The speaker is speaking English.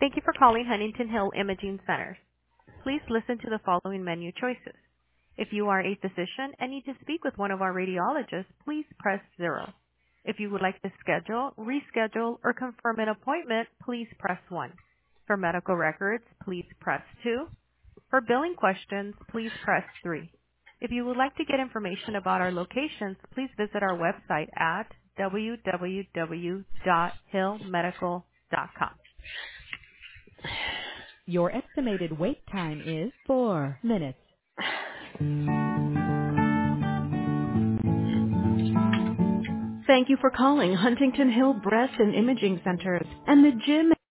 Thank you for calling Huntington Hill Imaging Centers. Please listen to the following menu choices. If you are a physician and need to speak with one of our radiologists, please press 0. If you would like to schedule, reschedule, or confirm an appointment, please press 1. For medical records, please press 2. For billing questions, please press 3. If you would like to get information about our locations, please visit our website at www.hillmedical.com. Your estimated wait time is 4 minutes. Thank you for calling Huntington Hill Breast and Imaging Centers and the Gym